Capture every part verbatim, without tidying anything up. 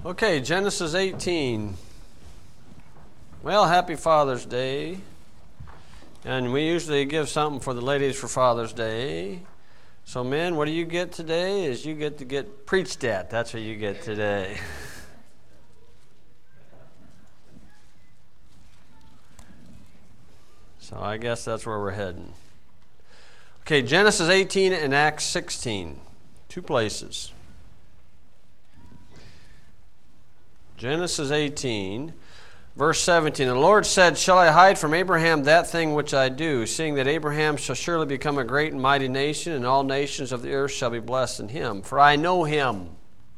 Okay, Genesis eighteen. Well, happy Father's Day. And we usually give something for the ladies for Father's Day. So men, what do you get today? Is you get to get preached at. That's what you get today. So I guess that's where we're heading. Okay, Genesis eighteen and Acts sixteen. Two places. Genesis eighteen, verse seventeen. The Lord said, "Shall I hide from Abraham that thing which I do, seeing that Abraham shall surely become a great and mighty nation, and all nations of the earth shall be blessed in him? For I know him."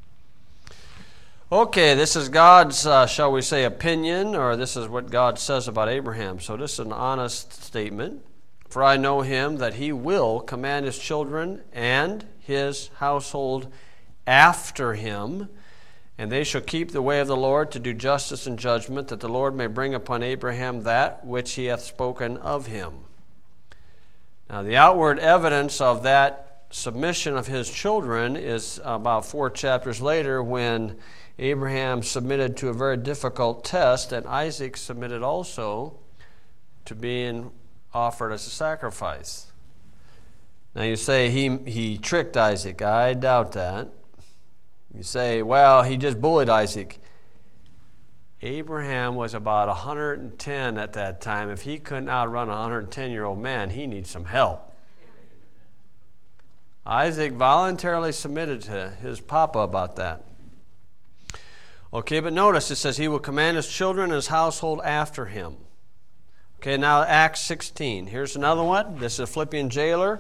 Okay, this is God's, uh, shall we say, opinion, or this is what God says about Abraham. So this is an honest statement. "For I know him, that he will command his children and his household after him, and they shall keep the way of the Lord to do justice and judgment, that the Lord may bring upon Abraham that which he hath spoken of him." Now, the outward evidence of that submission of his children is about four chapters later, when Abraham submitted to a very difficult test, and Isaac submitted also to being offered as a sacrifice. Now, you say he, he tricked Isaac. I doubt that. You say, well, he just bullied Isaac. Abraham was about one hundred ten at that time. If he couldn't outrun a one hundred ten-year-old man, he needs some help. Isaac voluntarily submitted to his papa about that. Okay, but notice it says he will command his children and his household after him. Okay, now Acts sixteen. Here's another one. This is a Philippian jailer.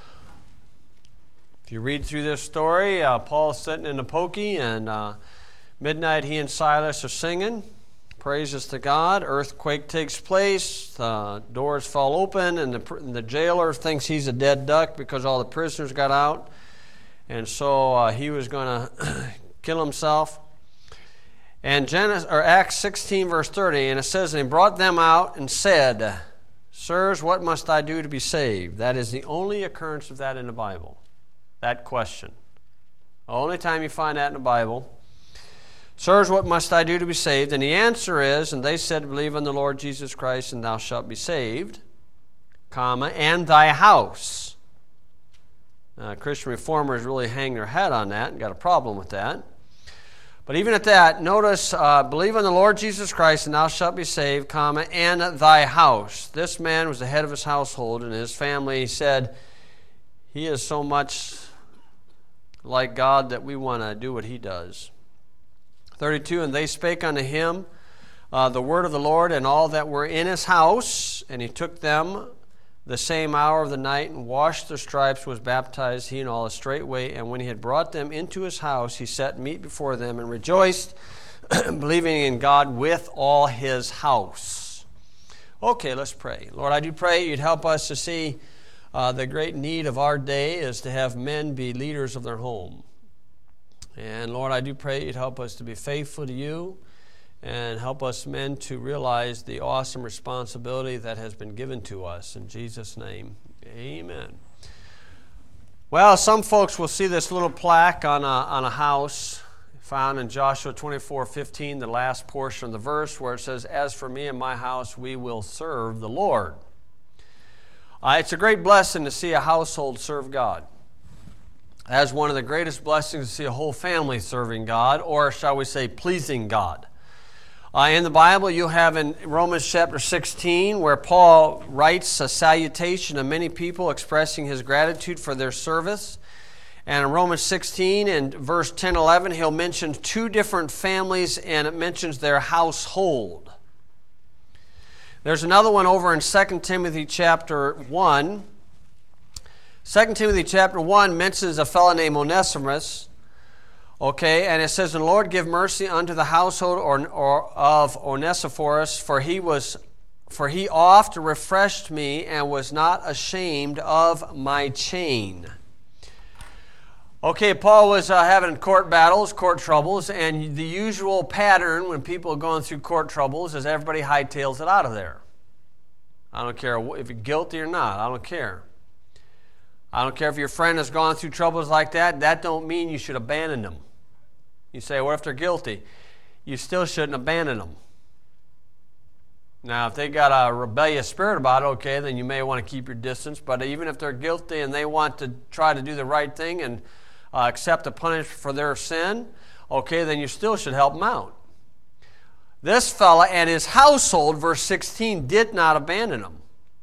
If you read through this story, uh, Paul's sitting in the pokey, and uh, midnight he and Silas are singing praises to God. Earthquake takes place, uh, doors fall open, and the, the jailer thinks he's a dead duck because all the prisoners got out, and so uh, he was going to kill himself. And Genesis, or Acts sixteen, verse thirty, and it says, "And he brought them out and said, Sirs, what must I do to be saved?" That is the only occurrence of that in the Bible. That question. The only time you find that in the Bible. "Sirs, what must I do to be saved?" And the answer is, "And they said, Believe on the Lord Jesus Christ, and thou shalt be saved, comma, and thy house." Now, Christian reformers really hang their hat on that and got a problem with that. But even at that, notice, uh, "Believe on the Lord Jesus Christ, and thou shalt be saved, comma, and thy house." This man was the head of his household, and his family said, he is so much like God that we want to do what he does. thirty-two, "And they spake unto him uh, the word of the Lord, and all that were in his house. And he took them the same hour of the night, and washed their stripes, was baptized, he and all, straightway. And when he had brought them into his house, he set meat before them, and rejoiced, believing in God with all his house." Okay, let's pray. Lord, I do pray you'd help us to see Uh, the great need of our day is to have men be leaders of their home. And Lord, I do pray you'd help us to be faithful to you, and help us men to realize the awesome responsibility that has been given to us. In Jesus' name, amen. Well, some folks will see this little plaque on a, on a house found in Joshua twenty-four fifteen, the last portion of the verse, where it says, "As for me and my house, we will serve the Lord." Uh, it's a great blessing to see a household serve God. That's one of the greatest blessings to see a whole family serving God, or shall we say pleasing God. Uh, in the Bible, you have in Romans chapter sixteen, where Paul writes a salutation to many people expressing his gratitude for their service. And in Romans sixteen and verse ten, eleven, he'll mention two different families, and it mentions their household. There's another one over in Second Timothy chapter one. Second Timothy chapter one mentions a fellow named Onesimus. Okay, and it says, "And the Lord give mercy unto the household or, or of Onesiphorus, for he was for he oft refreshed me, and was not ashamed of my chain." Okay, Paul was uh, having court battles, court troubles, and the usual pattern when people are going through court troubles is everybody hightails it out of there. I don't care if you're guilty or not. I don't care. I don't care if your friend has gone through troubles like that. That don't mean you should abandon them. You say, what if they're guilty? you still shouldn't abandon them. Now, if they got a rebellious spirit about it, okay, then you may want to keep your distance. But even if they're guilty and they want to try to do the right thing and uh, accept the punishment for their sin, okay, then you still should help them out. This fella and his household, verse sixteen, did not abandon him.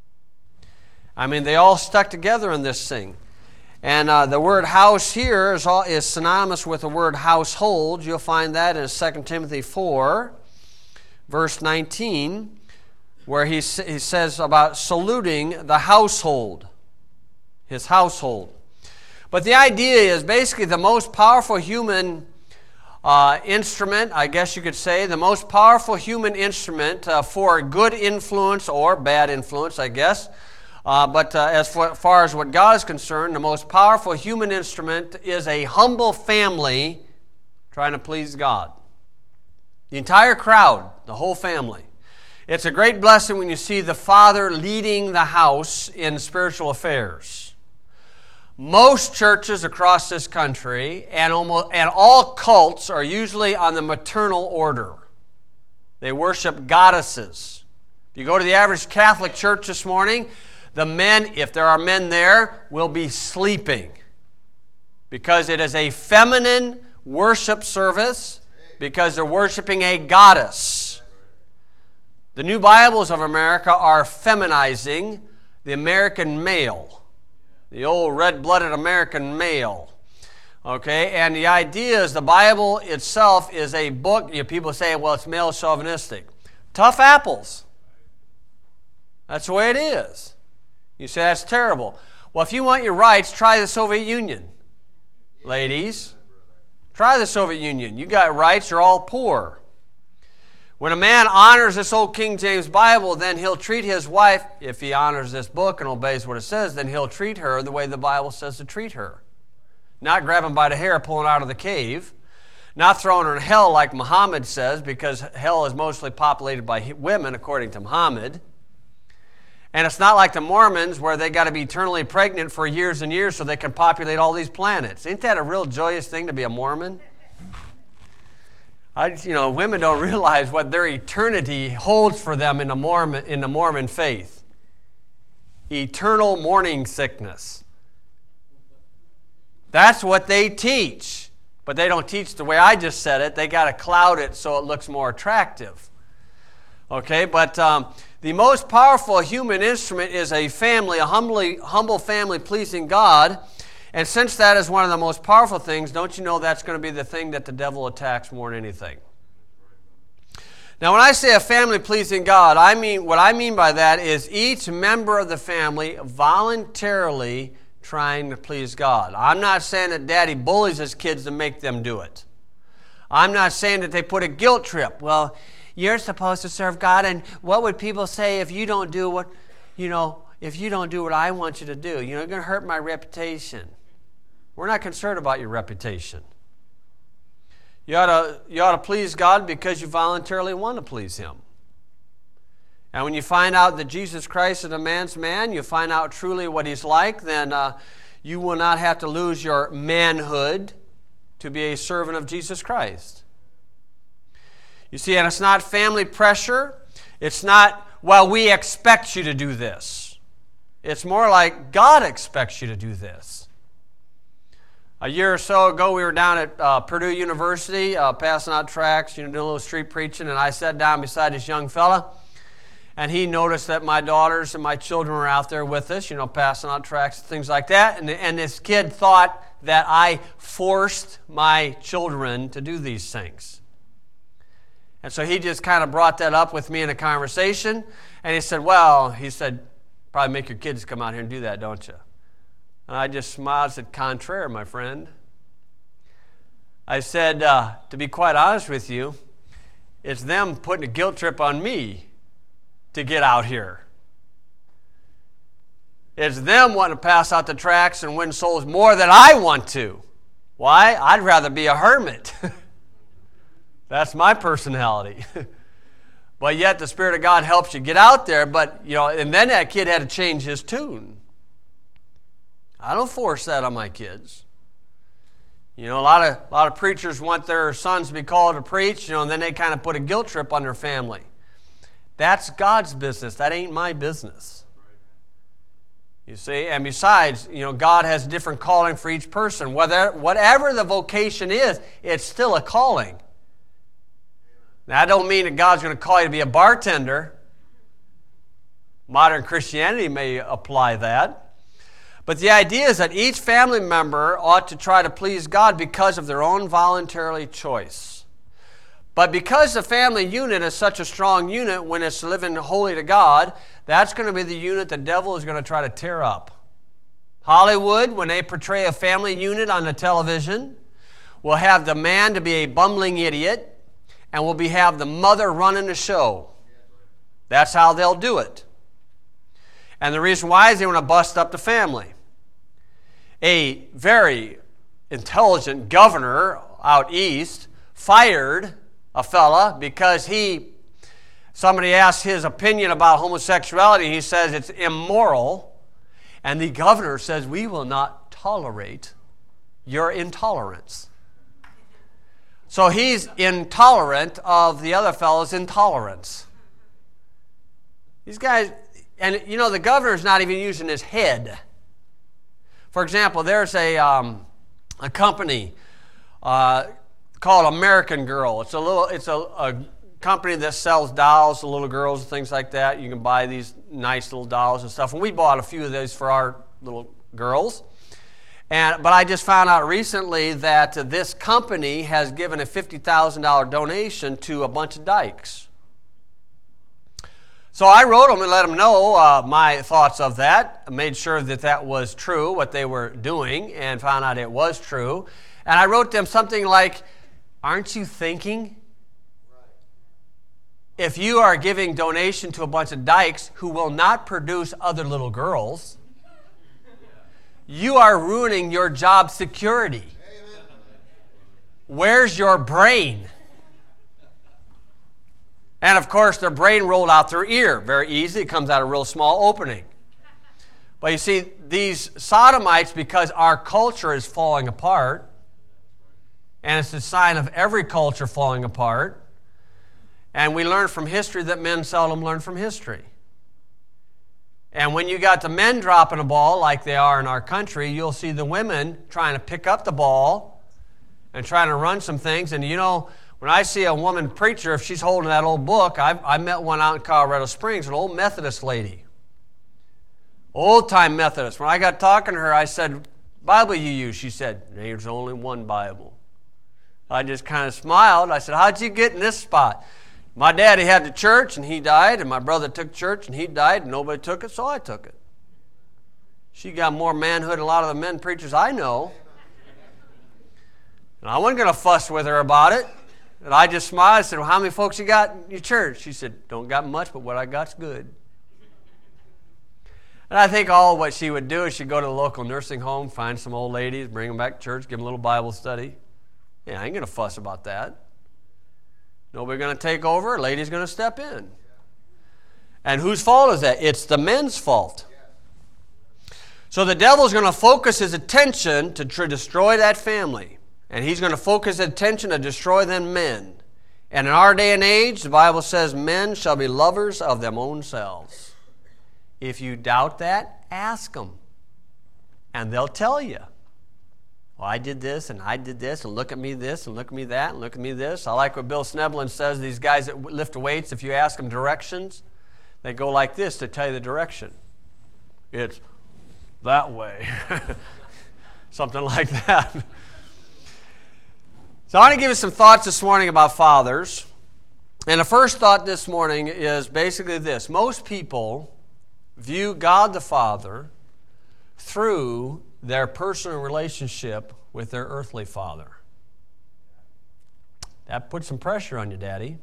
I mean, they all stuck together in this thing. And uh, the word house here is, all, is synonymous with the word household. You'll find that in Second Timothy four, verse nineteen, where he, he says about saluting the household, his household. But the idea is basically the most powerful human uh, instrument, I guess you could say, the most powerful human instrument uh, for good influence or bad influence, I guess. Uh, but uh, as far as what God is concerned, the most powerful human instrument is a humble family trying to please God. The entire crowd, the whole family. It's a great blessing when you see the father leading the house in spiritual affairs. Most churches across this country and, almost, and all cults are usually on the maternal order. They worship goddesses. If you go to the average Catholic church this morning, the men, if there are men there, will be sleeping because it is a feminine worship service because they're worshiping a goddess. The New Bibles of America are feminizing the American male, the old red-blooded American male. Okay, and the idea is the Bible itself is a book. You know, people say, well, it's male chauvinistic. Tough apples. That's the way it is. You say, that's terrible. Well, if you want your rights, try the Soviet Union. Ladies, try the Soviet Union. You got rights, you're all poor. When a man honors this old King James Bible, then he'll treat his wife, if he honors this book and obeys what it says, then he'll treat her the way the Bible says to treat her. Not grabbing by the hair, pulling her out of the cave. Not throwing her in hell like Muhammad says, because hell is mostly populated by women, according to Muhammad. And it's not like the Mormons where they got to be eternally pregnant for years and years so they can populate all these planets. Ain't that a real joyous thing to be a Mormon? I, you know, women don't realize what their eternity holds for them in the Mormon, in the Mormon faith. Eternal morning sickness. That's what they teach. But they don't teach the way I just said it. They got to cloud it so it looks more attractive. Okay, but um, the most powerful human instrument is a family, a humbly, humble family pleasing God. And since that is one of the most powerful things, don't you know that's going to be the thing that the devil attacks more than anything? Now, when I say a family pleasing God, I mean what I mean by that is each member of the family voluntarily trying to please God. I'm not saying that daddy bullies his kids to make them do it. I'm not saying that they put a guilt trip. Well, you're supposed to serve God, and what would people say if you don't do what, you know, if you don't do what I want you to do? You know, you're going to hurt my reputation. We're not concerned about your reputation. You ought to, you ought to please God because you voluntarily want to please Him. And when you find out that Jesus Christ is a man's man, you find out truly what He's like, then uh, you will not have to lose your manhood to be a servant of Jesus Christ. You see, and it's not family pressure. It's not, well, we expect you to do this. It's more like God expects you to do this. A year or so ago, we were down at uh, Purdue University uh, passing out tracts, you know, doing a little street preaching, and I sat down beside this young fella, and he noticed that my daughters and my children were out there with us, you know, passing out tracts and things like that, and, and this kid thought that I forced my children to do these things. And so he just kind of brought that up with me in a conversation, and he said, well, he said, probably make your kids come out here and do that, don't you? And I just smiled and said, contraire, my friend. I said, uh, to be quite honest with you, it's them putting a guilt trip on me to get out here. It's them wanting to pass out the tracts and win souls more than I want to. Why? I'd rather be a hermit. That's my personality. But yet the Spirit of God helps you get out there. But, you know, and then that kid had to change his tune. I don't force that on my kids. You know, a lot of a lot of preachers want their sons to be called to preach, you know, and then they kind of put a guilt trip on their family. That's God's business. That ain't my business. You see, and besides, you know, God has a different calling for each person. Whether whatever the vocation is, it's still a calling. Now, I don't mean that God's going to call you to be a bartender. Modern Christianity may apply that. But the idea is that each family member ought to try to please God because of their own voluntary choice. But because the family unit is such a strong unit when it's living holy to God, that's going to be the unit the devil is going to try to tear up. Hollywood, when they portray a family unit on the television, will have the man to be a bumbling idiot, and will be have the mother running the show. That's how they'll do it. And the reason why is they want to bust up the family. A very intelligent governor out east fired a fella because he, somebody asked his opinion about homosexuality. He says it's immoral. And the governor says, we will not tolerate your intolerance. So he's intolerant of the other fellow's intolerance. These guys, and you know, the governor's not even using his head. For example, there's a um, a company uh, called American Girl. It's a little, it's a, a company that sells dolls to little girls and things like that. You can buy these nice little dolls and stuff. And we bought a few of those for our little girls. And, but I just found out recently that uh, this company has given a fifty thousand dollars donation to a bunch of dykes. So I wrote them and let them know uh, my thoughts of that. I made sure that that was true, what they were doing, and found out it was true. And I wrote them something like, aren't you thinking? If you are giving donation to a bunch of dykes who will not produce other little girls, you are ruining your job security. Amen. Where's your brain? And of course, their brain rolled out their ear. Very easy. It comes out a real small opening. But you see, these sodomites, because our culture is falling apart, and it's a sign of every culture falling apart, and we learn from history that men seldom learn from history. And when you got the men dropping a ball like they are in our country, you'll see the women trying to pick up the ball and trying to run some things. And you know, when I see a woman preacher, if she's holding that old book, I've, I met one out in Colorado Springs, an old Methodist lady. Old-time Methodist. When I got talking to her, I said, Bible you use? She said, there's only one Bible. I just kind of smiled. I said, how'd you get in this spot? My daddy had the church, and he died, and my brother took church, and he died, and nobody took it, so I took it. She got more manhood than a lot of the men preachers I know. And I wasn't going to fuss with her about it. And I just smiled. I said, well, how many folks you got in your church? She said, don't got much, but what I got's good. And I think all what she would do is she'd go to the local nursing home, find some old ladies, bring them back to church, give them a little Bible study. Yeah, I ain't going to fuss about that. Nobody's going to take over. A lady's going to step in. And whose fault is that? It's the men's fault. So the devil's going to focus his attention to tr- destroy that family. And he's going to focus his attention to destroy them men. And in our day and age, the Bible says men shall be lovers of them own selves. If you doubt that, ask them. And they'll tell you. Well, I did this, and I did this, and look at me this, and look at me that, and look at me this. I like what Bill Sneblin says, these guys that lift weights, if you ask them directions, they go like this to tell you the direction. It's that way. Something like that. So I want to give you some thoughts this morning about fathers. And the first thought this morning is basically this. Most people view God the Father through their personal relationship with their earthly father. That puts some pressure on you, Daddy.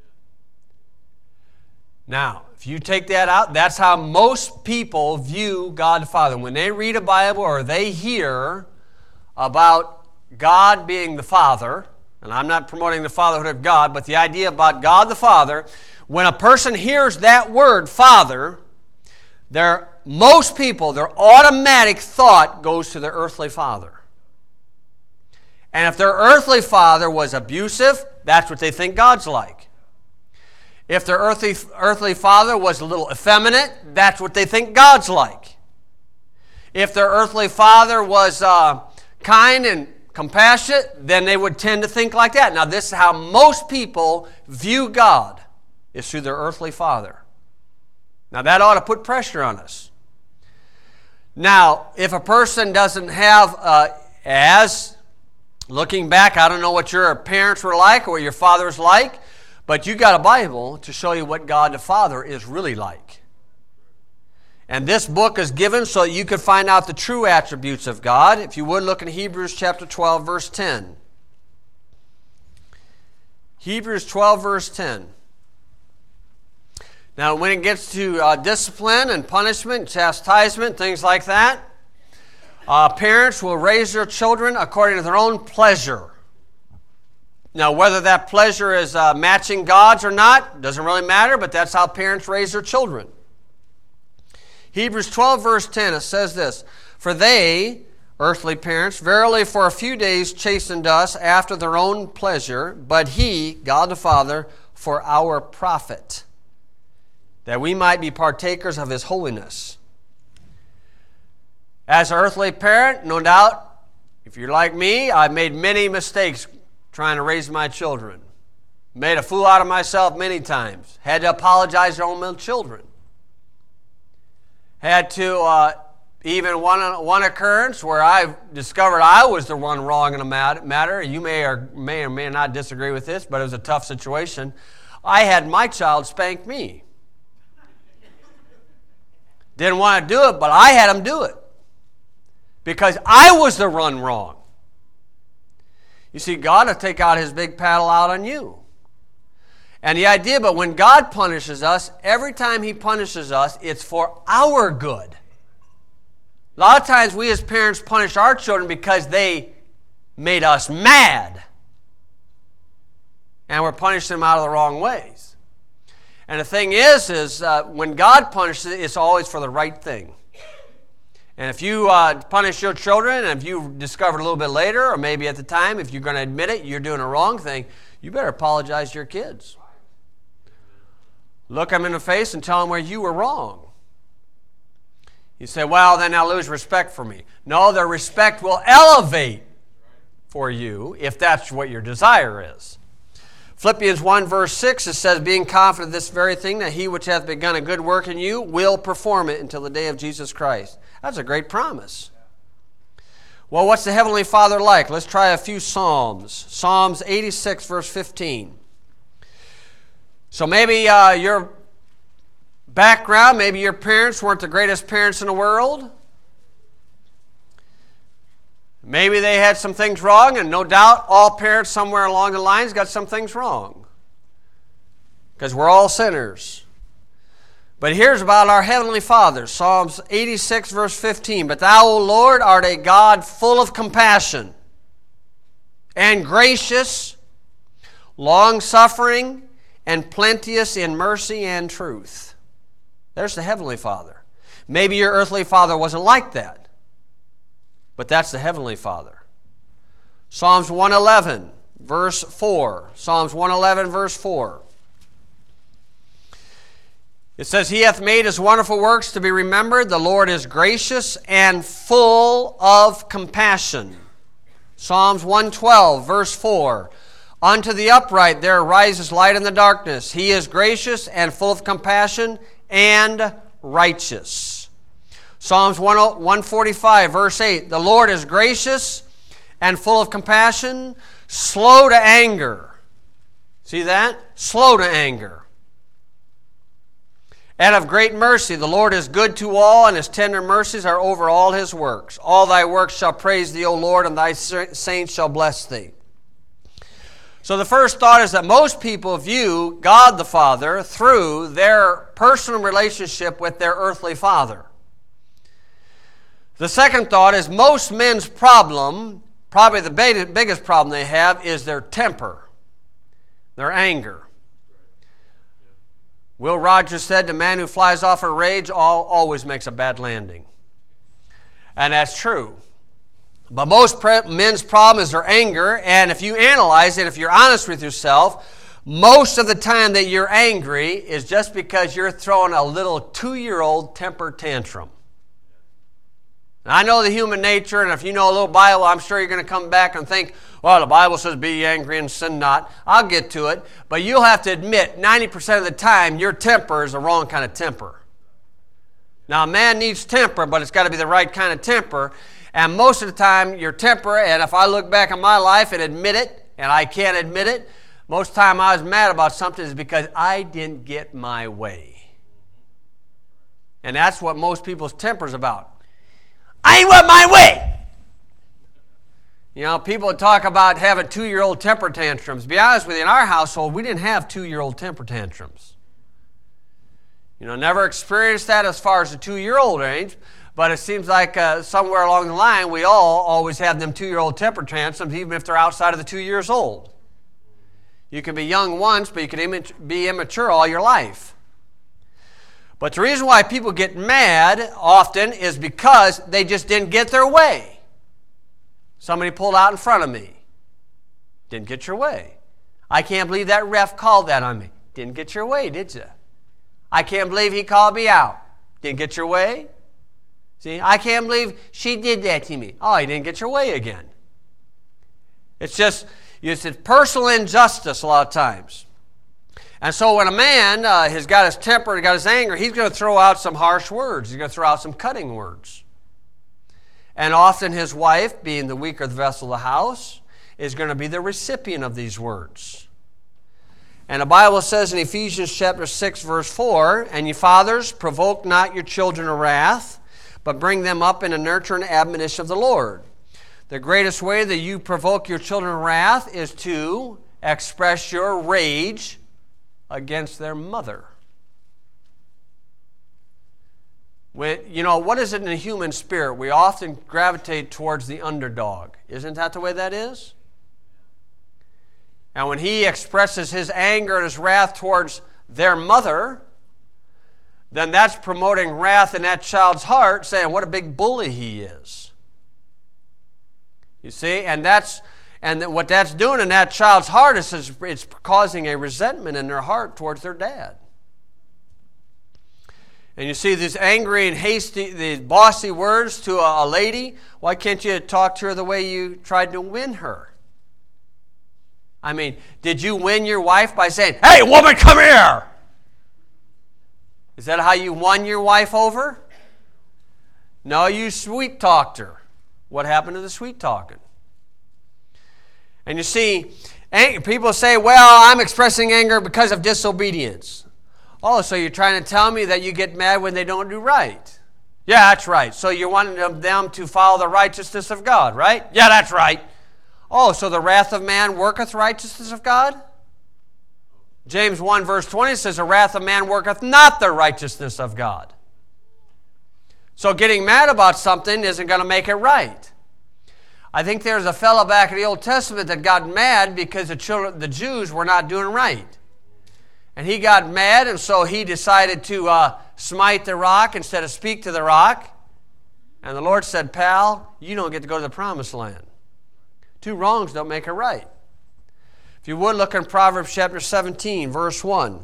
Now, if you take that out, that's how most people view God the Father. When they read a Bible or they hear about God being the Father, and I'm not promoting the fatherhood of God, but the idea about God the Father, when a person hears that word, Father, their most people, their automatic thought goes to their earthly father. And if their earthly father was abusive, that's what they think God's like. If their earthly, earthly father was a little effeminate, that's what they think God's like. If their earthly father was uh, kind and compassionate, then they would tend to think like that. Now, this is how most people view God, is through their earthly father. Now, that ought to put pressure on us. Now, if a person doesn't have, uh, as, looking back, I don't know what your parents were like or what your father was like, but you got a Bible to show you what God the Father is really like. And this book is given so that you can find out the true attributes of God. If you would, look in Hebrews chapter twelve, verse ten. Hebrews twelve, verse ten. Now, when it gets to uh, discipline and punishment, chastisement, things like that, uh, parents will raise their children according to their own pleasure. Now, whether that pleasure is uh, matching God's or not, doesn't really matter, but that's how parents raise their children. Hebrews twelve, verse ten, it says this, "For they, earthly parents, verily for a few days chastened us after their own pleasure, but He, God the Father, for our profit, that we might be partakers of His holiness." As an earthly parent, no doubt, if you're like me, I've made many mistakes trying to raise my children. Made a fool out of myself many times. Had to apologize to own my children. Had to, uh, even one, one occurrence where I discovered I was the one wrong in a matter. You may or may or may not disagree with this, but it was a tough situation. I had my child spank me. Didn't want to do it, but I had him do it. Because I was the one wrong. You see, God will take out His big paddle out on you. And the idea, but when God punishes us, every time He punishes us, it's for our good. A lot of times we as parents punish our children because they made us mad. And we're punishing them out of the wrong ways. And the thing is, is uh, when God punishes it, it's always for the right thing. And if you uh, punish your children, and if you discover a little bit later, or maybe at the time, if you're going to admit it, you're doing a wrong thing, you better apologize to your kids. Look them in the face and tell them where you were wrong. You say, well, then they'll lose respect for me. No, their respect will elevate for you if that's what your desire is. Philippians one, verse six, it says, "Being confident of this very thing, that He which hath begun a good work in you will perform it until the day of Jesus Christ." That's a great promise. Well, what's the Heavenly Father like? Let's try a few Psalms. Psalms eighty-six, verse fifteen. So maybe uh, your background, maybe your parents weren't the greatest parents in the world. Maybe they had some things wrong, and no doubt all parents somewhere along the lines got some things wrong. Because we're all sinners. But here's about our Heavenly Father. Psalms eighty-six, verse fifteen. "But Thou, O Lord, art a God full of compassion and gracious, long-suffering, and plenteous in mercy and truth." There's the Heavenly Father. Maybe your earthly father wasn't like that. But that's the Heavenly Father. Psalms one eleven, verse four. Psalms one eleven, verse four. It says, "He hath made His wonderful works to be remembered. The Lord is gracious and full of compassion." Psalms one twelve, verse four. "Unto the upright there arises light in the darkness. He is gracious and full of compassion and righteous." Psalms one forty-five, verse eight. "The Lord is gracious and full of compassion, slow to anger." See that? Slow to anger. "And of great mercy. The Lord is good to all, and His tender mercies are over all His works. All Thy works shall praise Thee, O Lord, and Thy saints shall bless Thee." So the first thought is that most people view God the Father through their personal relationship with their earthly father. The second thought is most men's problem, probably the biggest problem they have, is their temper, their anger. Will Rogers said, "The man who flies off a rage all, always makes a bad landing." And that's true. But most men's problem is their anger, and if you analyze it, if you're honest with yourself, most of the time that you're angry is just because you're throwing a little two-year-old temper tantrum. And I know the human nature, and if you know a little Bible, I'm sure you're going to come back and think, well, the Bible says be angry and sin not. I'll get to it. But you'll have to admit, ninety percent of the time, your temper is the wrong kind of temper. Now, a man needs temper, but it's got to be the right kind of temper. And most of the time, your temper, and if I look back on my life and admit it, and I can't admit it, most of the time I was mad about something is because I didn't get my way. And that's what most people's temper is about. I ain't want my way. You know, people talk about having two-year-old temper tantrums. To be honest with you, in our household, we didn't have two-year-old temper tantrums. You know, never experienced that as far as the two-year-old range, but it seems like uh, somewhere along the line, we all always have them two-year-old temper tantrums, even if they're outside of the two years old. You can be young once, but you can be immature all your life. But the reason why people get mad often is because they just didn't get their way. Somebody pulled out in front of me. Didn't get your way. I can't believe that ref called that on me. Didn't get your way, did you? I can't believe he called me out. Didn't get your way? See, I can't believe she did that to me. Oh, you didn't get your way again. It's just, it's a personal injustice a lot of times. And so when a man uh, has got his temper and got his anger, he's going to throw out some harsh words. He's going to throw out some cutting words. And often his wife, being the weaker vessel of the house, is going to be the recipient of these words. And the Bible says in Ephesians chapter six, verse four, and ye fathers, provoke not your children to wrath, but bring them up in the nurture and admonition of the Lord. The greatest way that you provoke your children to wrath is to express your rage against their mother. When, you know, what is it in the human spirit? We often gravitate towards the underdog. Isn't that the way that is? And when he expresses his anger and his wrath towards their mother, then that's promoting wrath in that child's heart, saying what a big bully he is. You see, and that's and what that's doing in that child's heart is it's causing a resentment in their heart towards their dad. And you see these angry and hasty, these bossy words to a, a lady. Why can't you talk to her the way you tried to win her? I mean, did you win your wife by saying, "Hey, woman, come here"? Is that how you won your wife over? No, you sweet talked her. What happened to the sweet talking? And you see, people say, well, I'm expressing anger because of disobedience. Oh, so you're trying to tell me that you get mad when they don't do right? Yeah, that's right. So you're wanting them to follow the righteousness of God, right? Yeah, that's right. Oh, so the wrath of man worketh righteousness of God? James one verse twenty says, the wrath of man worketh not the righteousness of God. So getting mad about something isn't going to make it right. I think there's a fellow back in the Old Testament that got mad because the children, the Jews were not doing right. And he got mad, and so he decided to uh, smite the rock instead of speak to the rock. And the Lord said, pal, you don't get to go to the promised land. Two wrongs don't make it right. If you would, look in Proverbs chapter seventeen, verse one.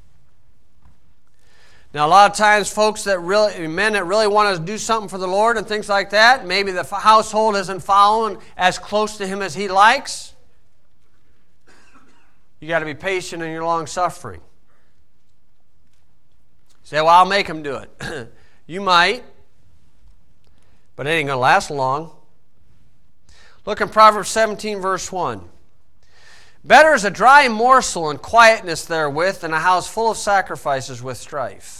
Now, a lot of times, folks that really, men that really want to do something for the Lord and things like that, maybe the household isn't following as close to Him as He likes. You got to be patient in your long suffering. You say, well, I'll make Him do it. You might, but it ain't going to last long. Look in Proverbs seventeen, verse one. Better is a dry morsel and quietness therewith than a house full of sacrifices with strife.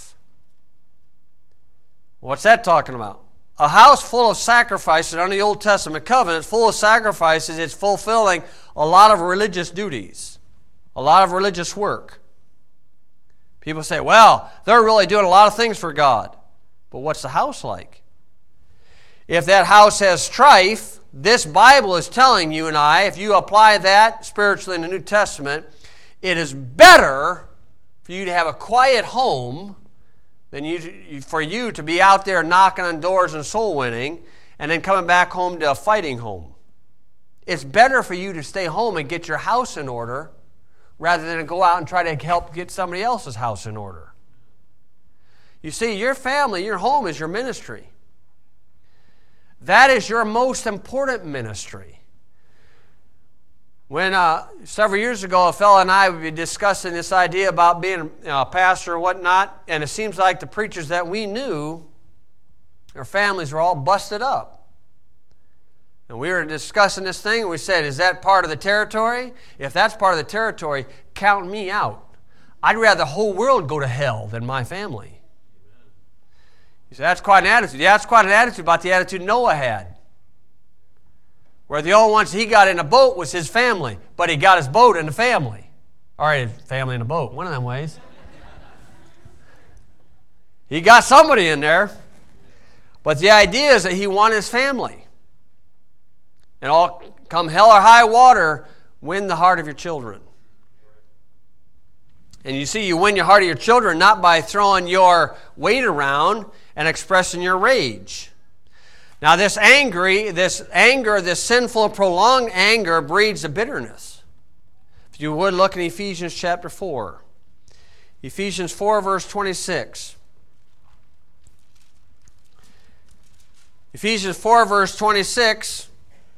What's that talking about? A house full of sacrifices under the Old Testament covenant, full of sacrifices, it's fulfilling a lot of religious duties, a lot of religious work. People say, well, they're really doing a lot of things for God. But what's the house like? If that house has strife, this Bible is telling you and I, if you apply that spiritually in the New Testament, it is better for you to have a quiet home than you, for you to be out there knocking on doors and soul winning and then coming back home to a fighting home. It's better for you to stay home and get your house in order rather than to go out and try to help get somebody else's house in order. You see, your family, your home is your ministry. That is your most important ministry. When uh, several years ago, a fellow and I would be discussing this idea about being a pastor or whatnot, and it seems like the preachers that we knew, their families were all busted up. And we were discussing this thing, and we said, is that part of the territory? If that's part of the territory, count me out. I'd rather the whole world go to hell than my family. You say, that's quite an attitude. Yeah, that's quite an attitude about the attitude Noah had. Where the only ones he got in a boat was his family, but he got his boat in the family. Or his family in a boat, one of them ways. He got somebody in there. But the idea is that he wanted his family. And all come hell or high water, win the heart of your children. And you see, you win your heart of your children not by throwing your weight around and expressing your rage. Now this angry, this anger, this sinful, prolonged anger breeds a bitterness. If you would look in Ephesians chapter four. Ephesians four verse twenty-six. Ephesians four verse twenty-six.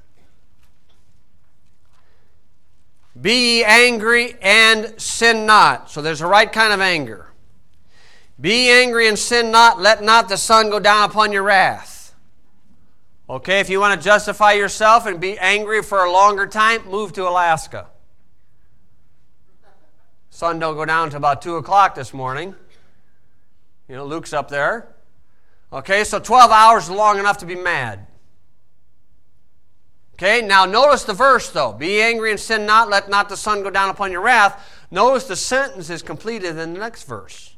Be ye angry and sin not. So there's a right kind of anger. Be angry and sin not. Let not the sun go down upon your wrath. Okay, if you want to justify yourself and be angry for a longer time, move to Alaska. Sun don't go down until about two o'clock this morning. You know, Luke's up there. Okay, so twelve hours is long enough to be mad. Okay, now notice the verse though. Be angry and sin not, let not the sun go down upon your wrath. Notice the sentence is completed in the next verse.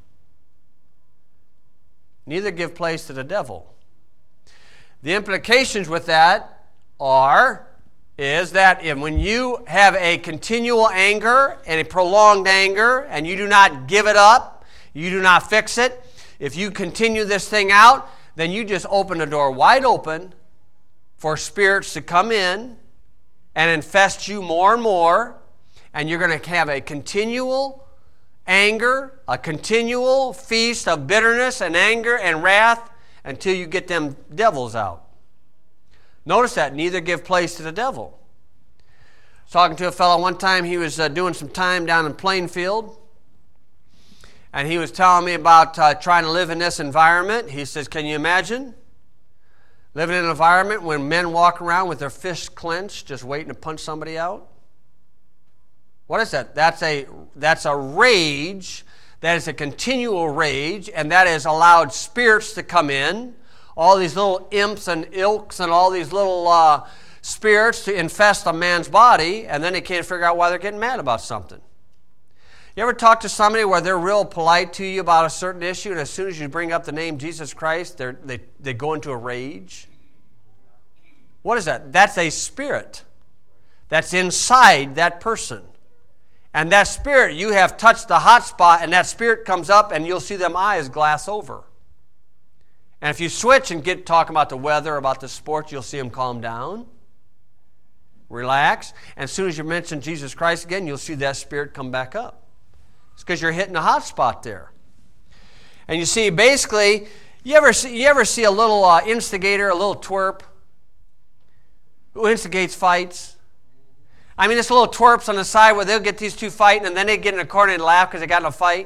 Neither give place to the devil. The implications with that are, is that if, when you have a continual anger and a prolonged anger and you do not give it up, you do not fix it, if you continue this thing out, then you just open the door wide open for spirits to come in and infest you more and more, and you're going to have a continual anger, a continual feast of bitterness and anger and wrath until you get them devils out. Notice that, neither give place to the devil. I was talking to a fellow one time, he was uh, doing some time down in Plainfield, and he was telling me about uh, trying to live in this environment. He says, can you imagine living in an environment when men walk around with their fists clenched, just waiting to punch somebody out? What is that? That's a, that's a rage. That is a continual rage, and that has allowed spirits to come in, all these little imps and ilks and all these little uh, spirits to infest a man's body, and then they can't figure out why they're getting mad about something. You ever talk to somebody where they're real polite to you about a certain issue, and as soon as you bring up the name Jesus Christ, they're, they they go into a rage? What is that? That's a spirit that's inside that person. And that spirit, you have touched the hot spot, and that spirit comes up, and you'll see them eyes glass over. And if you switch and get talking about the weather, about the sports, you'll see them calm down, relax. And as soon as you mention Jesus Christ again, you'll see that spirit come back up. It's because you're hitting a hot spot there. And you see, basically, you ever see, you ever see a little uh, instigator, a little twerp, who instigates fights? I mean, this little twerps on the side where they'll get these two fighting, and then they get in a corner and laugh because they got in a fight.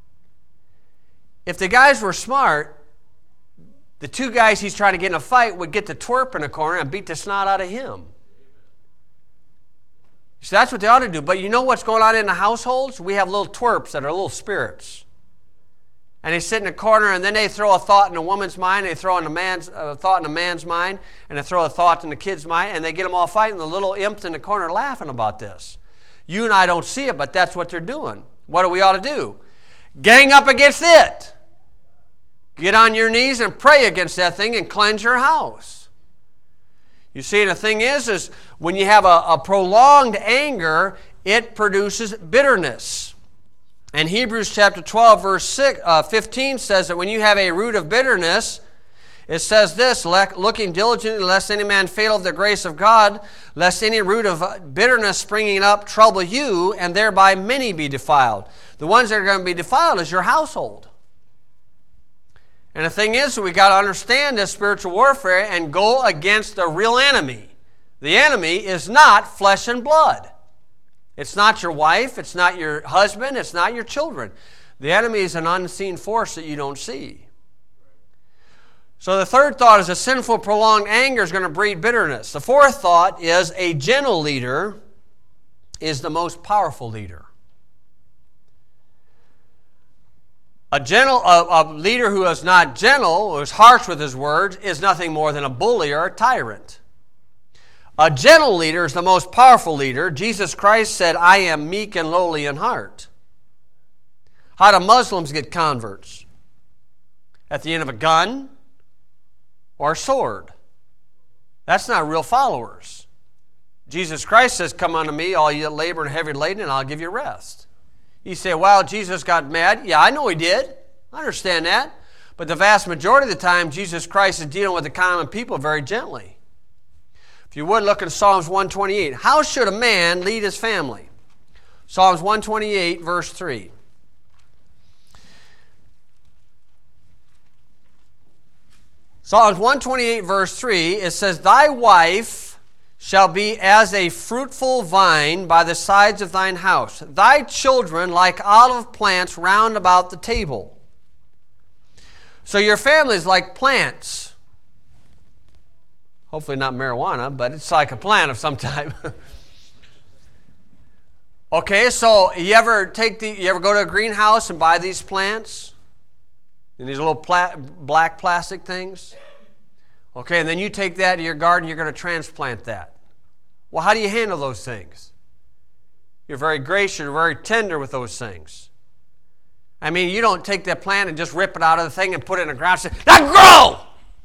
If the guys were smart, the two guys he's trying to get in a fight would get the twerp in a corner and beat the snot out of him. So that's what they ought to do. But you know what's going on in the households? We have little twerps that are little spirits. And they sit in a corner, and then they throw a thought in a woman's mind, they throw in a man's a thought in a man's mind, and they throw a thought in the kid's mind, and they get them all fighting. The little imps in the corner laughing about this. You and I don't see it, but that's what they're doing. What do we ought to do? Gang up against it. Get on your knees and pray against that thing and cleanse your house. You see, the thing is, is when you have a, a prolonged anger, it produces bitterness. And Hebrews chapter twelve, verse six, uh, fifteen says that when you have a root of bitterness, It says this, looking diligently lest any man fail of the grace of God, lest any root of bitterness springing up trouble you, and thereby many be defiled. The ones that are going to be defiled is your household. And the thing is, we got to understand this spiritual warfare and go against the real enemy. The enemy is not flesh and blood. It's not your wife, it's not your husband, it's not your children. The enemy is an unseen force that you don't see. So the third thought is a sinful, prolonged anger is going to breed bitterness. The fourth thought is a gentle leader is the most powerful leader. A gentle, a, a leader who is not gentle, who is harsh with his words, is nothing more than a bully or a tyrant. A gentle leader is the most powerful leader. Jesus Christ said, I am meek and lowly in heart. How do Muslims get converts? At the end of a gun? Or a sword. That's not real followers. Jesus Christ says, come unto me, all you that labor and heavy laden, and I'll give you rest. You say, well, Jesus got mad. Yeah, I know he did. I understand that. But the vast majority of the time, Jesus Christ is dealing with the common people very gently. If you would, look at Psalms one twenty-eight. How should a man lead his family? Psalms one twenty-eight, verse three. Psalms one twenty-eight, verse three, it says, thy wife shall be as a fruitful vine by the sides of thine house, thy children like olive plants round about the table. So your family is like plants. Hopefully not marijuana, but it's like a plant of some type. Okay, so you ever take the, you ever go to a greenhouse and buy these plants? And these little pla- black plastic things. Okay, and then you take that to your garden, you're going to transplant that. Well, how do you handle those things? You're very gracious, you're very tender with those things. I mean, you don't take that plant and just rip it out of the thing and put it in the ground and say, now grow!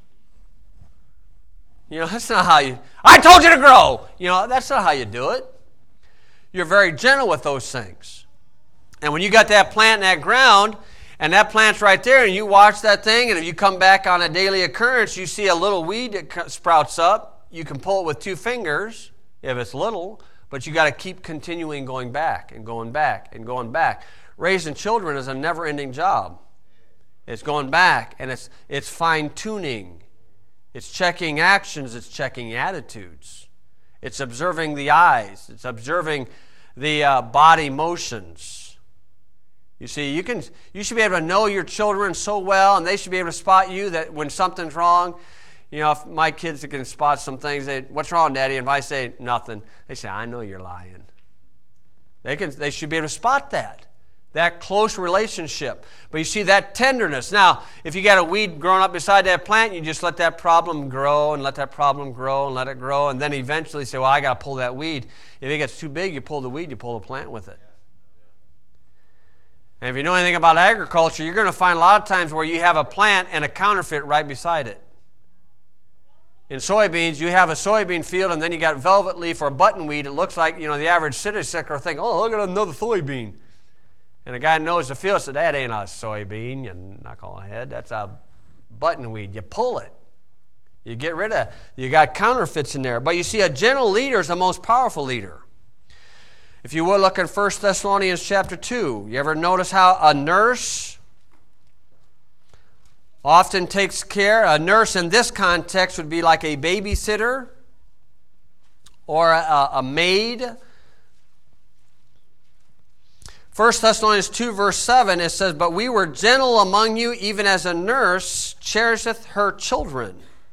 You know, that's not how you, I told you to grow! You know, that's not how you do it. You're very gentle with those things. And when you got that plant in that ground, and that plant's right there, and you watch that thing, and if you come back on a daily occurrence, you see a little weed that sprouts up. You can pull it with two fingers if it's little, but you got to keep continuing going back and going back and going back. Raising children is a never-ending job. It's going back, and it's it's fine-tuning. It's checking actions. It's checking attitudes. It's observing the eyes. It's observing the uh, body motions. You see, you can you should be able to know your children so well, and they should be able to spot you that when something's wrong. You know, if my kids can spot some things, they, what's wrong, Daddy? And if I say nothing, they say, I know you're lying. They can they should be able to spot that. That close relationship. But you see that tenderness. Now, if you got a weed growing up beside that plant, you just let that problem grow and let that problem grow and let it grow, and then eventually say, well, I got to pull that weed. If it gets too big, you pull the weed, you pull the plant with it. And if you know anything about agriculture, you're going to find a lot of times where you have a plant and a counterfeit right beside it. In soybeans, you have a soybean field, and then you got velvet leaf or buttonweed. It looks like, you know, the average city slicker will think, oh, look at another soybean. And a guy knows the field said, that ain't a soybean. You knock on the head. That's a buttonweed. You pull it. You get rid of it. You got counterfeits in there. But you see, a gentle leader is the most powerful leader. If you would look at First Thessalonians chapter two, you ever notice how a nurse often takes care? A nurse in this context would be like a babysitter or a, a maid. First Thessalonians two, verse seven, it says, but we were gentle among you, even as a nurse cherisheth her children.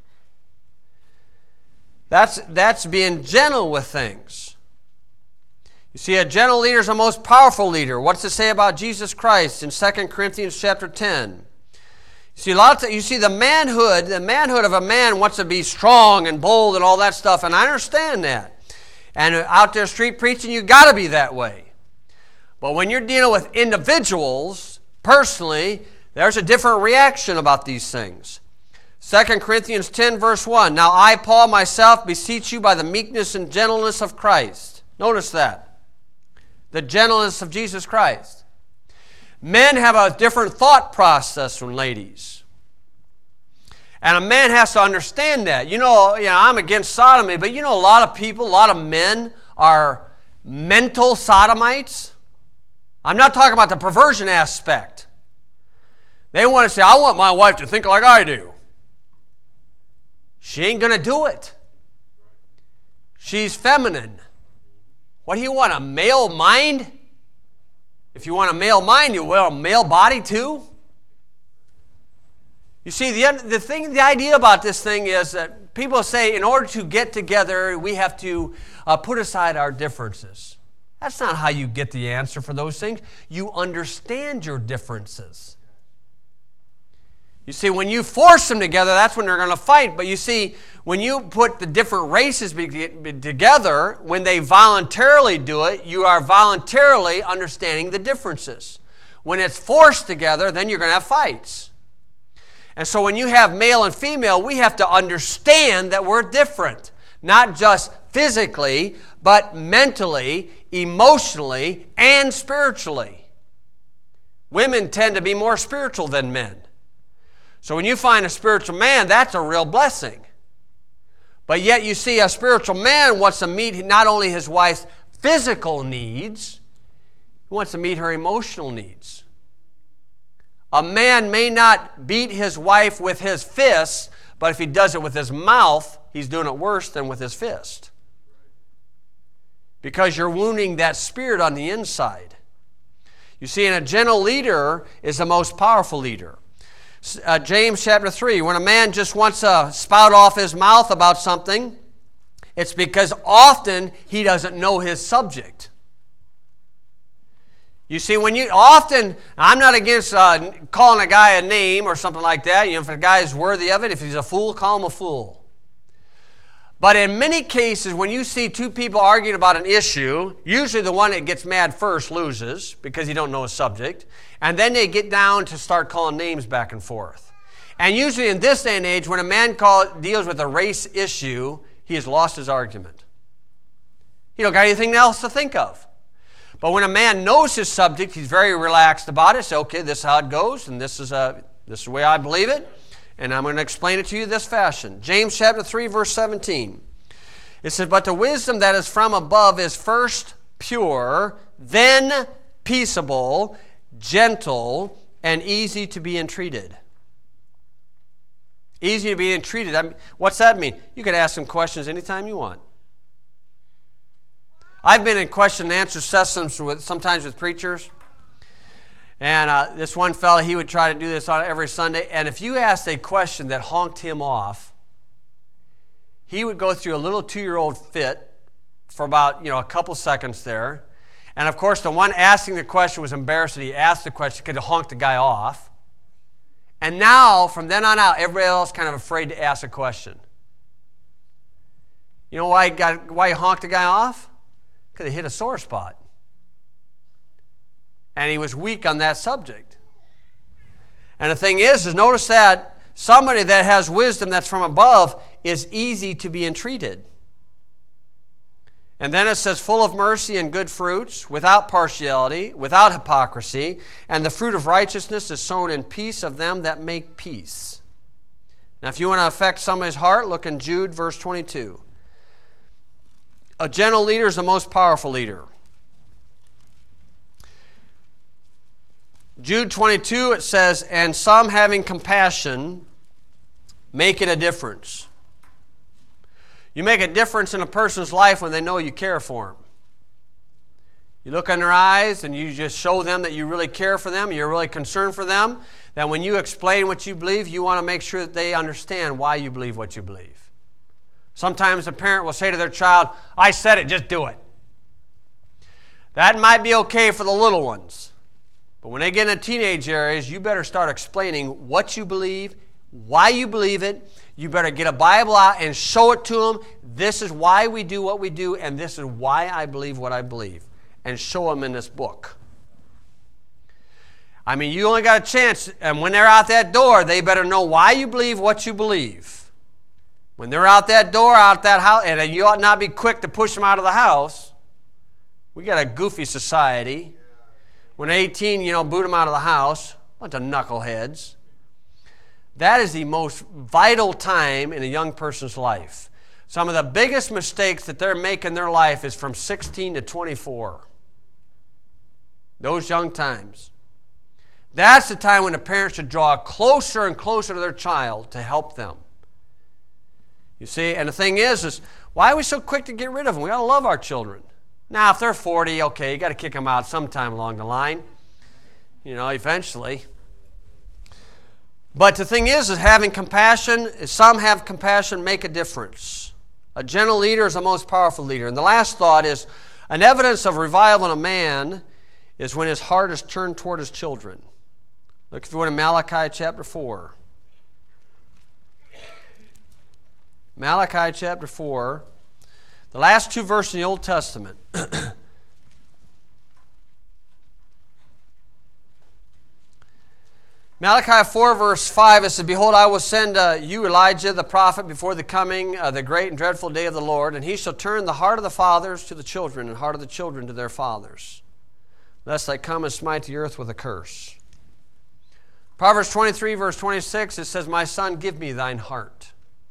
That's, that's being gentle with things. You see, a gentle leader is the most powerful leader. What's it say about Jesus Christ in Second Corinthians chapter ten? You see, a lot of, you see the manhood, the manhood of a man wants to be strong and bold and all that stuff, and I understand that. And out there street preaching, you got to be that way. But when you're dealing with individuals, personally, there's a different reaction about these things. Second Corinthians ten, verse one, now I, Paul, myself, beseech you by the meekness and gentleness of Christ. Notice that. The gentleness of Jesus Christ. Men have a different thought process from ladies. And a man has to understand that. You know, you know, I'm against sodomy, but you know a lot of people, a lot of men are mental sodomites. I'm not talking about the perversion aspect. They want to say, I want my wife to think like I do. She ain't going to do it. She's feminine. What do you want, a male mind? If you want a male mind, you want a male body too? You see, the, the thing, the idea about this thing is that people say in order to get together, we have to uh, put aside our differences. That's not how you get the answer for those things. You understand your differences. You see, when you force them together, that's when they're going to fight. But you see, when you put the different races be- be together, when they voluntarily do it, you are voluntarily understanding the differences. When it's forced together, then you're going to have fights. And so when you have male and female, we have to understand that we're different. Not just physically, but mentally, emotionally, and spiritually. Women tend to be more spiritual than men. So when you find a spiritual man, that's a real blessing. But yet you see a spiritual man wants to meet not only his wife's physical needs, he wants to meet her emotional needs. A man may not beat his wife with his fists, but if he does it with his mouth, he's doing it worse than with his fist. Because you're wounding that spirit on the inside. You see, and a gentle leader is the most powerful leader. Uh, James chapter three, when a man just wants to spout off his mouth about something, it's because often he doesn't know his subject. You see, when you often, I'm not against uh, calling a guy a name or something like that. You know, if a guy is worthy of it, if he's a fool, call him a fool. But in many cases, when you see two people arguing about an issue, usually the one that gets mad first loses because he don't know his subject. And then they get down to start calling names back and forth. And usually in this day and age, when a man call, deals with a race issue, he has lost his argument. He don't got anything else to think of. But when a man knows his subject, he's very relaxed about it. Say, okay, this is how it goes, and this is, uh, this is the way I believe it. And I'm going to explain it to you this fashion. James chapter three, verse seventeen. It says, but the wisdom that is from above is first pure, then peaceable, gentle, and easy to be entreated. Easy to be entreated. I mean, what's that mean? You can ask him questions anytime you want. I've been in question and answer sessions with, sometimes with preachers. And uh, this one fellow, he would try to do this on every Sunday. And if you asked a question that honked him off, he would go through a little two-year-old fit for about, you know, a couple seconds there. And of course, the one asking the question was embarrassed that he asked the question because it honked the guy off. And now, from then on out, everybody else kind of afraid to ask a question. You know why he, got, why he honked the guy off? Because he hit a sore spot. And he was weak on that subject. And the thing is, is notice that somebody that has wisdom that's from above is easy to be entreated. And then it says, full of mercy and good fruits, without partiality, without hypocrisy, and the fruit of righteousness is sown in peace of them that make peace. Now, if you want to affect somebody's heart, look in Jude, verse twenty-two. A gentle leader is the most powerful leader. Jude twenty-two, it says, and some having compassion make it a difference. You make a difference in a person's life when they know you care for them. You look in their eyes and you just show them that you really care for them, you're really concerned for them, that when you explain what you believe, you want to make sure that they understand why you believe what you believe. Sometimes a parent will say to their child, I said it, just do it. That might be okay for the little ones. But when they get in the teenage areas, you better start explaining what you believe, why you believe it. You better get a Bible out and show it to them. This is why we do what we do, and this is why I believe what I believe. And show them in this book. I mean, you only got a chance, and when they're out that door, they better know why you believe what you believe. When they're out that door, out that house, and you ought not be quick to push them out of the house. We got a goofy society. When eighteen, you know, boot them out of the house. Bunch of knuckleheads. that is the most vital time in a young person's life. Some of the biggest mistakes that they're making in their life is from sixteen to twenty-four. Those young times. That's the time when the parents should draw closer and closer to their child to help them. You see, and the thing is, is why are we so quick to get rid of them? We got to love our children. Now, if they're forty, okay, you got to kick them out sometime along the line. You know, eventually. But the thing is, is having compassion, some have compassion, make a difference. A gentle leader is the most powerful leader. And the last thought is, an evidence of revival in a man is when his heart is turned toward his children. Look if you want to Malachi chapter four. Malachi chapter four. The last two verses in the Old Testament. Malachi four verse five, it says, Behold, I will send uh, you Elijah the prophet before the coming of the great and dreadful day of the Lord, and he shall turn the heart of the fathers to the children, and the heart of the children to their fathers, lest I come and smite the earth with a curse. Proverbs twenty-three verse twenty-six, it says, My son, give me thine heart.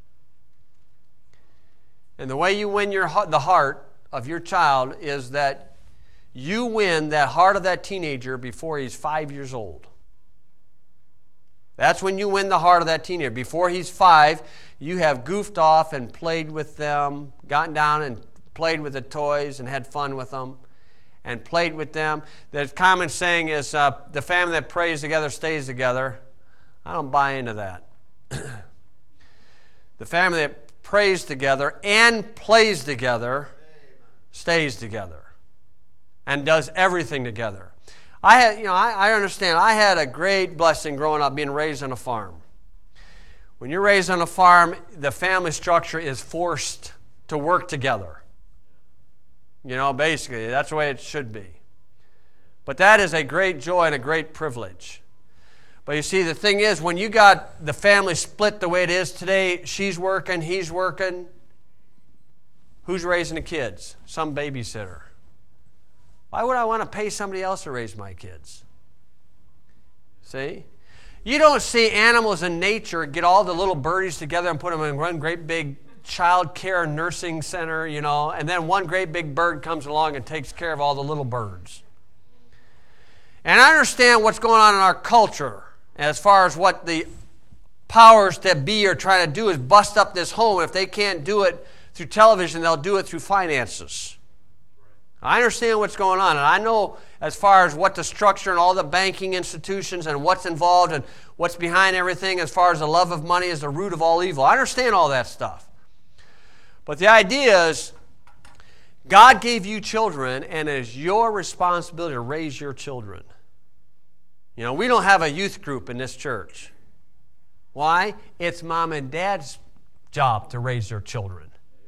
And the way you win your the heart of your child is that you win that heart of that teenager before he's five years old. That's when you win the heart of that teenager. Before he's five, you have goofed off and played with them, gotten down and played with the toys and had fun with them and played with them. The common saying is, uh, the family that prays together stays together. I don't buy into that. The family that prays together and plays together stays together and does everything together. I had, you know, I, I understand. I had a great blessing growing up being raised on a farm. When you're raised on a farm, the family structure is forced to work together. You know, basically, that's the way it should be. But that is a great joy and a great privilege. But you see, the thing is, when you got the family split the way it is today, she's working, he's working, who's raising the kids? Some babysitter. Why would I want to pay somebody else to raise my kids? See? You don't see animals in nature get all the little birdies together and put them in one great big child care nursing center, you know, and then one great big bird comes along and takes care of all the little birds. And I understand what's going on in our culture as far as what the powers that be are trying to do is bust up this home. If they can't do it through television, they'll do it through finances. I understand what's going on, and I know as far as what the structure and all the banking institutions and what's involved and what's behind everything as far as the love of money is the root of all evil. I understand all that stuff. But the idea is God gave you children, and it is your responsibility to raise your children. You know, we don't have a youth group in this church. Why? It's mom and dad's job to raise their children.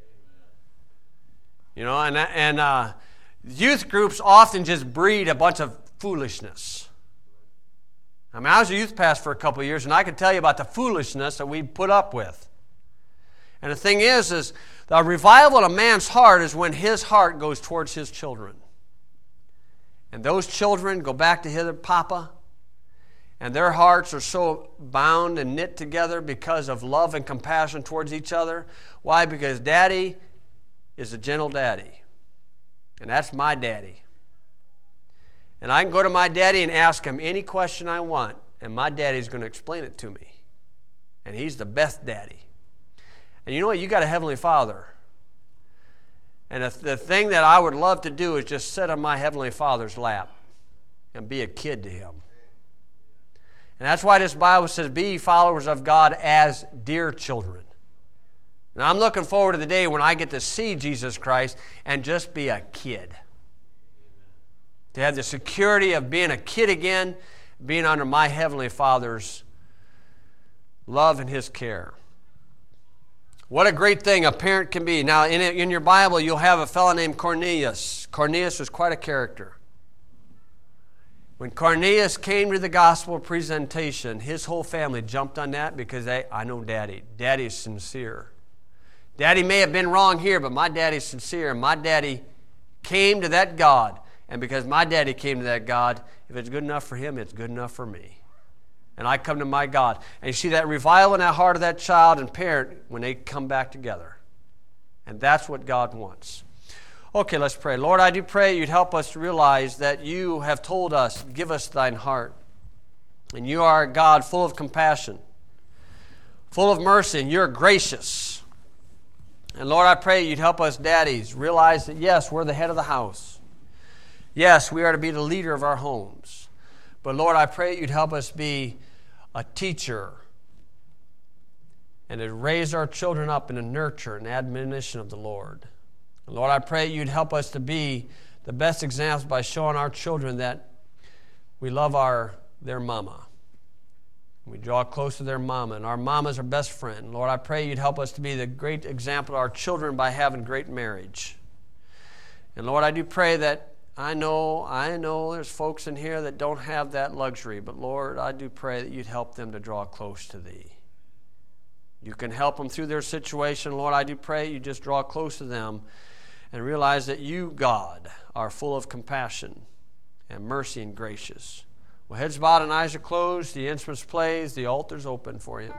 You know, and, and uh, youth groups often just breed a bunch of foolishness. I mean, I was a youth pastor for a couple of years, and I can tell you about the foolishness that we put up with. And the thing is, is the revival in a man's heart is when his heart goes towards his children. And those children go back to their papa, and their hearts are so bound and knit together because of love and compassion towards each other. Why? Because daddy is a gentle daddy. And that's my daddy. And I can go to my daddy and ask him any question I want, and my daddy's going to explain it to me. And he's the best daddy. And you know what? You got a Heavenly Father. And the thing that I would love to do is just sit on my Heavenly Father's lap and be a kid to Him. And that's why this Bible says, be ye followers of God as dear children. And I'm looking forward to the day when I get to see Jesus Christ and just be a kid. To have the security of being a kid again, being under my Heavenly Father's love and His care. What a great thing a parent can be. Now, in, in your Bible, you'll have a fellow named Cornelius. Cornelius was quite a character. When Cornelius came to the gospel presentation, his whole family jumped on that because they, I know Daddy. Daddy's sincere. Daddy may have been wrong here, but my daddy's sincere. And my daddy came to that God. And because my daddy came to that God, if it's good enough for him, it's good enough for me. and I come to my God. And you see that revival in that heart of that child and parent when they come back together. And that's what God wants. Okay, let's pray. Lord, I do pray you'd help us to realize that you have told us, give us thine heart. And you are a God full of compassion, full of mercy, and you're gracious. And Lord, I pray you'd help us daddies realize that, yes, we're the head of the house. Yes, we are to be the leader of our homes. But Lord, I pray you'd help us be a teacher and to raise our children up in the nurture and admonition of the Lord. And Lord, I pray you'd help us to be the best examples by showing our children that we love our their mama. We draw close to their mama, and our mama's our best friend. Lord, I pray you'd help us to be the great example to our children by having great marriage. And Lord, I do pray that I know, I know there's folks in here that don't have that luxury, but Lord, I do pray that you'd help them to draw close to thee. You can help them through their situation. Lord, I do pray you just draw close to them and realize that you, God, are full of compassion and mercy and gracious. Well, heads bowed and eyes are closed, the instruments plays, the altar's open for you.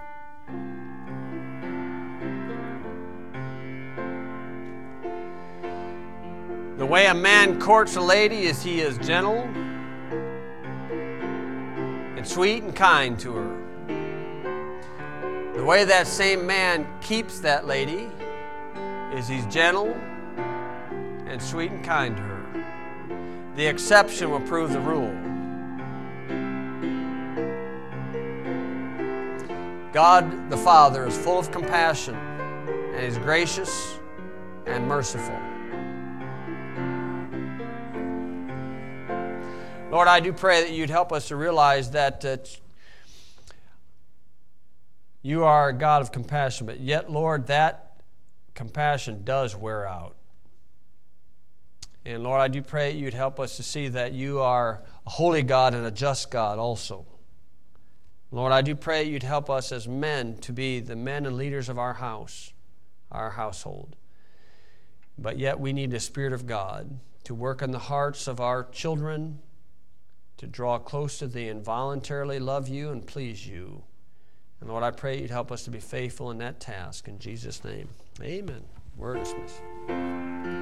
The way a man courts a lady is he is gentle and sweet and kind to her. The way that same man keeps that lady is he's gentle and sweet and kind to her. The exception will prove the rule. God the Father is full of compassion and is gracious and merciful. Lord, I do pray that you'd help us to realize that uh, you are a God of compassion, but yet, Lord, that compassion does wear out. And Lord, I do pray you'd help us to see that you are a holy God and a just God also. Lord, I do pray you'd help us as men to be the men and leaders of our house, our household. But yet we need the Spirit of God to work in the hearts of our children, to draw close to thee and voluntarily love you and please you. And Lord, I pray you'd help us to be faithful in that task. In Jesus' name, amen. We're dismissed.